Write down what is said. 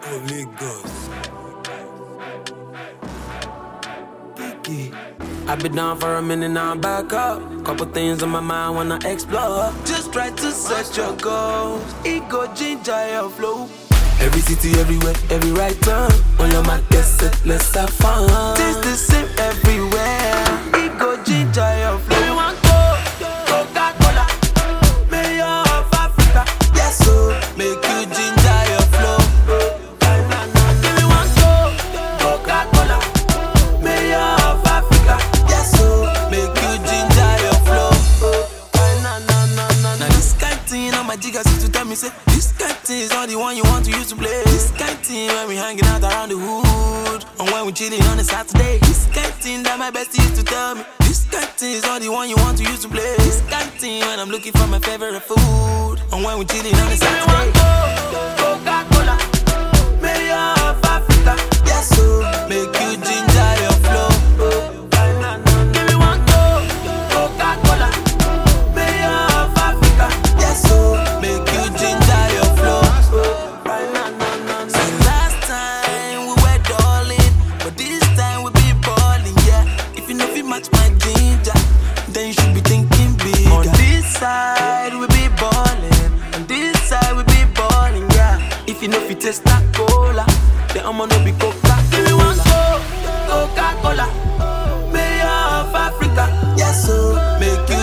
of Lagos. Kiki. I've been down for a minute, now I'm back up. Couple things on my mind when I explore. Just try to set your goals. Ego ginger your flow. Every city, everywhere, every right turn. On your mind, get set, let's have fun. Taste the same everywhere. Ego ginger your flow. We want Coca-Cola, mayor of Africa. Yes, so make you ginger your flow. We want Coca-Cola, mayor of Africa. Yes, so make you ginger your flow. Now this kind thing on my jigger used to tell me say, this kind thing is not the one you want to use to play. This kind thing when we hanging out around the hood, and when we chilling on a Saturday. This kind thing that my bestie used to tell me. This kind thing is not the one you want to use to play. This kind thing when I'm looking for my favorite food, and when we chilling on a Saturday. Coca-Cola, mayor of Africa. Yes, so make you ginger your flow. Give me one Coca-Cola, mayor of Africa. Yes, so make you ginger your flow. So last time we were darling, but this time we be balling, yeah. If you know if you match my ginger, then you should be thinking big. On this side we be balling, on this side we be balling, yeah. If you know if you taste that cola, then I'ma no be Coca-Cola. Give me one Coca-Cola, mayor of Africa. Yes, so make you